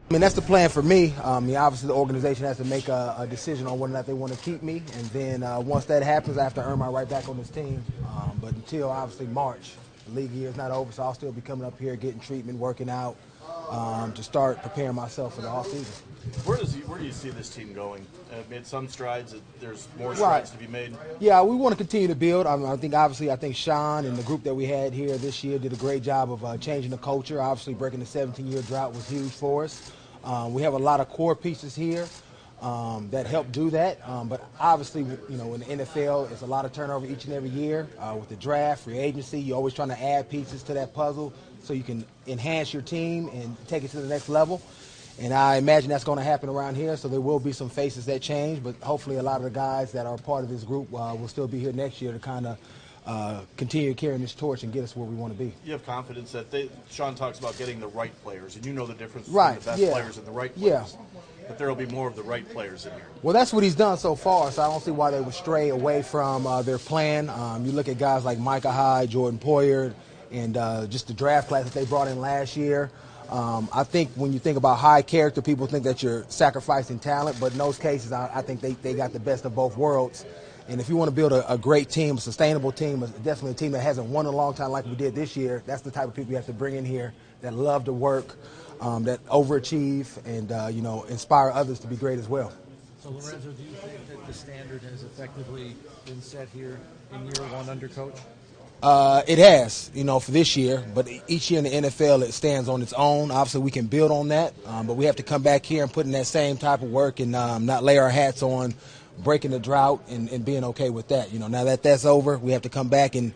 I mean, that's the plan for me. Obviously, the organization has to make a decision on whether or not they want to keep me. And then once that happens, I have to earn my right back on this team. But until, obviously, March, the league year is not over, so I'll still be coming up here, getting treatment, working out, to start preparing myself for the offseason. Where do you see this team going? Made some strides. There's more strides to be made. Yeah, we want to continue to build. I think Sean and the group that we had here this year did a great job of changing the culture. Obviously, breaking the 17-year drought was huge for us. We have a lot of core pieces here that help do that. But obviously, in the NFL, it's a lot of turnover each and every year. With the draft, free agency, you're always trying to add pieces to that puzzle so you can enhance your team and take it to the next level. And I imagine that's going to happen around here, so there will be some faces that change, but hopefully a lot of the guys that are part of this group will still be here next year to kind of continue carrying this torch and get us where we want to be. You have confidence that Sean talks about getting the right players, and you know the difference between the best players and the right players. But there will be more of the right players in here. Well, that's what he's done so far, so I don't see why they would stray away from their plan. You look at guys like Micah Hyde, Jordan Poyer, and just the draft class that they brought in last year. I think when you think about high character, people think that you're sacrificing talent, but in those cases, I think they got the best of both worlds. And if you want to build a great team, a sustainable team, definitely a team that hasn't won in a long time like we did this year, that's the type of people you have to bring in here that love to work, that overachieve, and inspire others to be great as well. So, Lorenzo, do you think that the standard has effectively been set here in year one under coach? It has, for this year, but each year in the NFL it stands on its own. Obviously, we can build on that, but we have to come back here and put in that same type of work and not lay our hats on breaking the drought and being okay with that. Now that that's over, we have to come back and,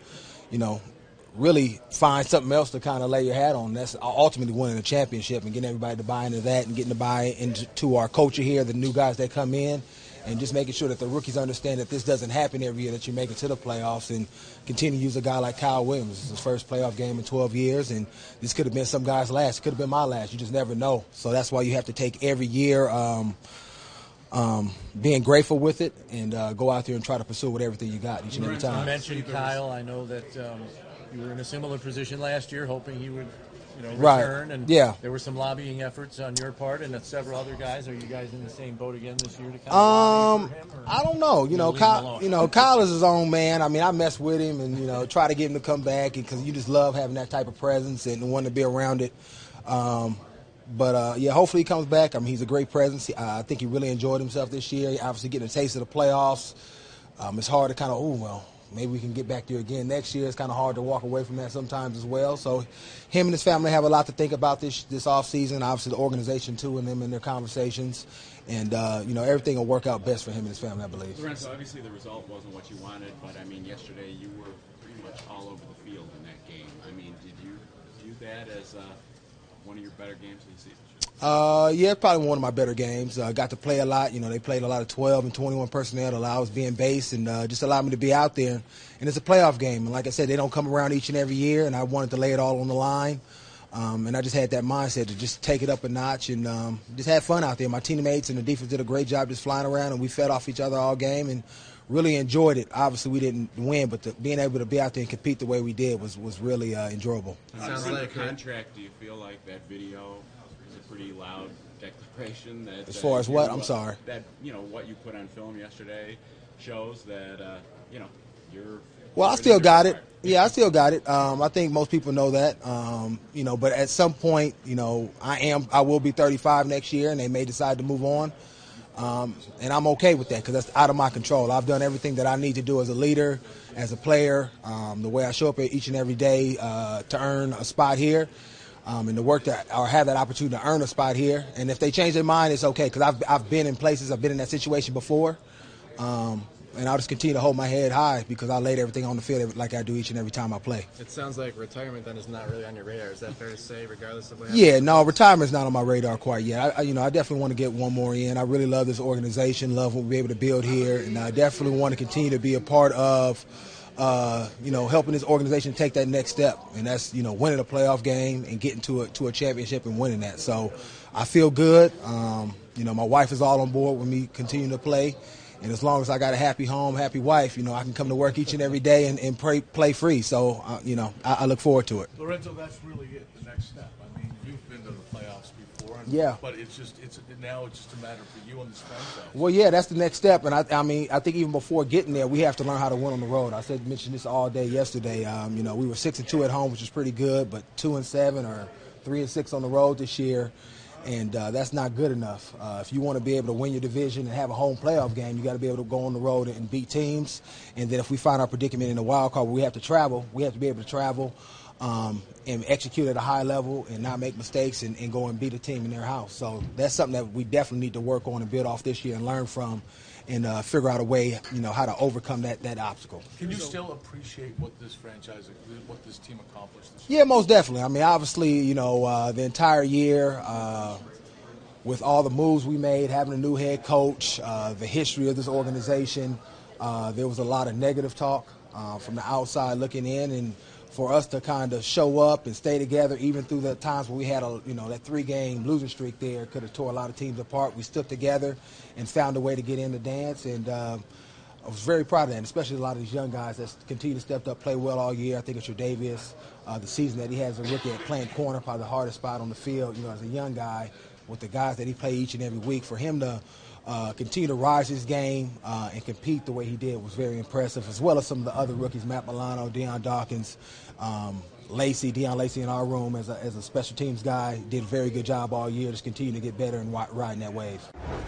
really find something else to kind of lay your hat on. That's ultimately winning a championship and getting everybody to buy into that and getting to buy into our culture here, the new guys that come in. And just making sure that the rookies understand that this doesn't happen every year, that you make it to the playoffs, and continue to use a guy like Kyle Williams. This is his first playoff game in 12 years, and this could have been some guy's last. It could have been my last. You just never know. So that's why you have to take every year being grateful with it and go out there and try to pursue with everything you got each and every time. You mentioned Kyle. I know that you were in a similar position last year, hoping he would return. And there were some lobbying efforts on your part and several other guys. Are you guys in the same boat again this year to kind of lobby for him? I don't know. Kyle is his own man. I mean, I mess with him and, try to get him to come back because you just love having that type of presence and want to be around it. But hopefully he comes back. I mean, he's a great presence. I think he really enjoyed himself this year. Obviously getting a taste of the playoffs. It's hard to kind of, maybe we can get back there again next year. It's kind of hard to walk away from that sometimes as well. So him and his family have a lot to think about this offseason. Obviously the organization too and them in their conversations. And, everything will work out best for him and his family, I believe. Lorenzo, obviously the result wasn't what you wanted, but, yesterday you were pretty much all over the field in that game. Did you view that as one of your better games of the season? Probably one of my better games. Got to play a lot. They played a lot of 12 and 21 personnel to allow us being base and just allow me to be out there. And it's a playoff game. And like I said, they don't come around each and every year, and I wanted to lay it all on the line. And I just had that mindset to just take it up a notch and just have fun out there. My teammates and the defense did a great job just flying around, and we fed off each other all game and really enjoyed it. Obviously, we didn't win, but being able to be out there and compete the way we did was really enjoyable. Sounds like a contract. Do you feel like that video is a pretty loud declaration? That as far as what? I'm sorry. That what you put on film yesterday shows that you're. Well, I still got it. Yeah, I still got it. I think most people know that. But at some point, I will be 35 next year, and they may decide to move on. And I'm okay with that because that's out of my control. I've done everything that I need to do as a leader, as a player, the way I show up each and every day to earn a spot here, and to work that or have that opportunity to earn a spot here. And if they change their mind, it's okay because I've been in places, I've been in that situation before. And I'll just continue to hold my head high because I laid everything on the field like I do each and every time I play. It sounds like retirement then is not really on your radar. Is that fair to say, regardless of what happens? Yeah, no, retirement's not on my radar quite yet. I definitely want to get one more in. I really love this organization, love what we'll be able to build here, and I definitely want to continue to be a part of, helping this organization take that next step, and that's winning a playoff game and getting to a championship and winning that. So I feel good. My wife is all on board with me continuing to play. And as long as I got a happy home, happy wife, I can come to work each and every day and play free. So, I look forward to it. Lorenzo, that's really it, the next step. I mean, you've been to the playoffs before. Yeah. But now it's just a matter for you and this franchise. Well, yeah, that's the next step. And I think even before getting there, we have to learn how to win on the road. I mentioned this all day yesterday. We were 6-2 at home, which is pretty good, but 2-7 or 3-6 on the road this year. And that's not good enough. If you want to be able to win your division and have a home playoff game, you got to be able to go on the road and beat teams. And then if we find our predicament in the wild card where we have to travel, we have to be able to travel and execute at a high level and not make mistakes and go and beat a team in their house. So that's something that we definitely need to work on and build off this year and learn from and figure out a way, how to overcome that obstacle. Can you still appreciate what this franchise, what this team accomplished this year? Yeah, most definitely. I mean, obviously, the entire year, with all the moves we made, having a new head coach, the history of this organization, there was a lot of negative talk from the outside looking in, and for us to kind of show up and stay together, even through the times where we had that 3-game losing streak there, could have tore a lot of teams apart. We stood together and found a way to get in the dance, and I was very proud of that, and especially a lot of these young guys that continue to step up, play well all year. I think it's Tre'Davious, the season that he has as a rookie at playing corner, probably the hardest spot on the field, as a young guy with the guys that he play each and every week. For him to continue to rise his game and compete the way he did was very impressive, as well as some of the other rookies, Matt Milano, Deion Dawkins, Deon Lacey in our room as a special teams guy, did a very good job all year, just continue to get better and riding that wave.